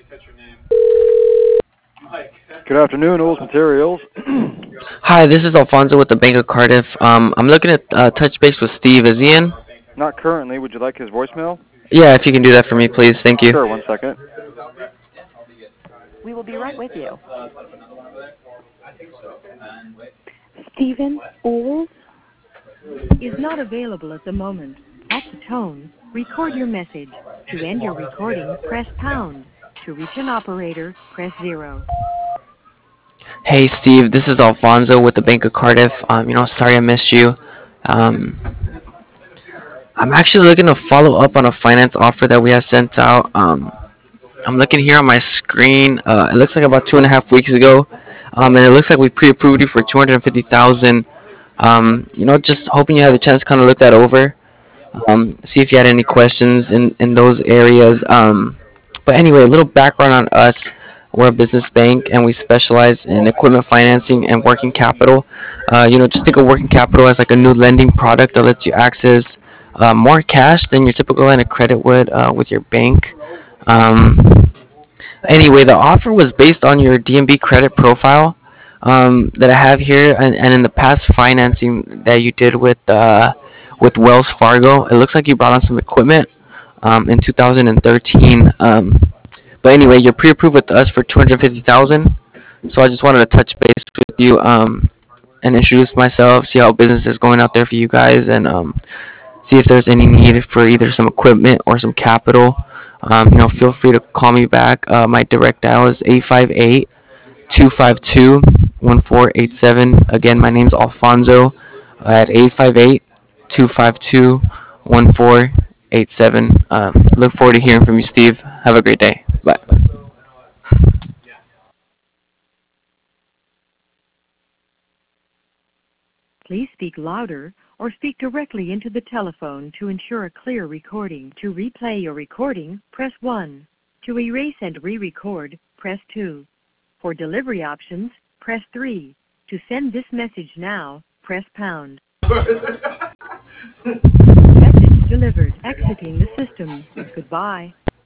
Good afternoon, Old Materials. Hi, this is Alfonso with the Bank of Cardiff. I'm looking at touch base with Steve. Is he in? Not currently. Would you like his voicemail? Yeah, if you can do that for me, please. Thank you. Sure, one second. We will be right with you. Stephen Old is not available at the moment. At the tone, record your message. To end your recording, press pound. To reach an operator, press 0. Hey, Steve, this is Alfonso with the Bank of Cardiff. Sorry I missed you. Um, I'm actually looking to follow up on a finance offer that we have sent out. I'm looking here on my screen. It looks like about 2.5 weeks ago, and it looks like we pre-approved you for 250,000. Just hoping you had a chance to kind of look that over. See if you had any questions in those areas. But anyway, a little background on us. We're a business bank and we specialize in equipment financing and working capital. Just think of working capital as like a new lending product that lets you access more cash than your typical line of credit would with your bank. Um, anyway, the offer was based on your DMB credit profile that I have here, and in the past financing that you did with Wells Fargo. It looks like you brought on some equipment in 2013. But anyway, you're pre-approved with us for 250,000. So I just wanted to touch base with you and introduce myself, see how business is going out there for you guys, and see if there's any need for either some equipment or some capital. Feel free to call me back. My direct dial is 858-252-1487. Again, my name's Alfonso at 858-252-1487. Look forward to hearing from you, Steve. Have a great day. Bye. Please speak louder or speak directly into the telephone to ensure a clear recording. To replay your recording, press 1. To erase and re-record, press 2. For delivery options, press 3. To send this message now, press pound. Message delivered. Exiting the system. Goodbye.